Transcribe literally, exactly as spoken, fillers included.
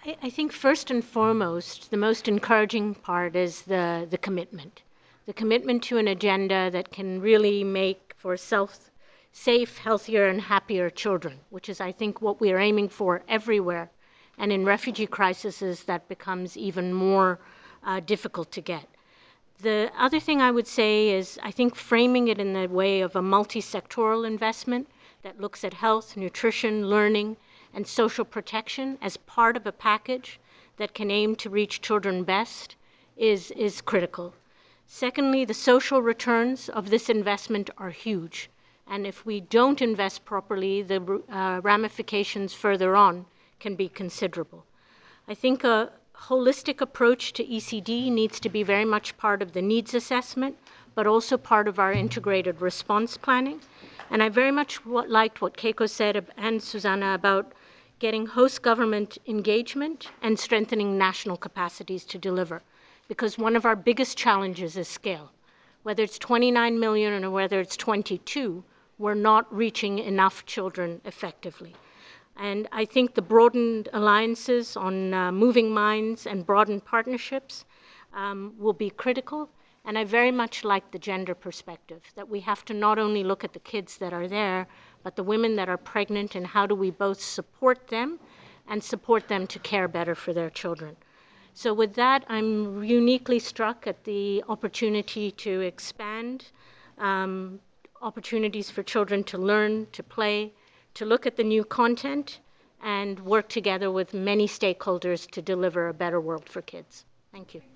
I, I think first and foremost, the most encouraging part is the, the commitment. The commitment to an agenda that can really make for self, safe, healthier, and happier children, which is, I think, what we are aiming for everywhere. And in refugee crises, that becomes even more uh, difficult to get. The other thing I would say is, I think framing it in the way of a multi-sectoral investment that looks at health, nutrition, learning, and social protection as part of a package that can aim to reach children best is, is critical. Secondly, the social returns of this investment are huge. And if we don't invest properly, the uh, ramifications further on can be considerable. I think a holistic approach to E C D needs to be very much part of the needs assessment, but also part of our integrated response planning. And I very much what, liked what Keiko said, and Susanna, about getting host government engagement and strengthening national capacities to deliver. Because one of our biggest challenges is scale. Whether it's twenty-nine million or whether it's twenty-two, we're not reaching enough children effectively. And I think the broadened alliances on uh, moving minds and broadened partnerships um, will be critical. And I very much like the gender perspective, that we have to not only look at the kids that are there, but the women that are pregnant, and how do we both support them and support them to care better for their children. So with that, I'm uniquely struck at the opportunity to expand um, opportunities for children to learn, to play, to look at the new content, and work together with many stakeholders to deliver a better world for kids. Thank you.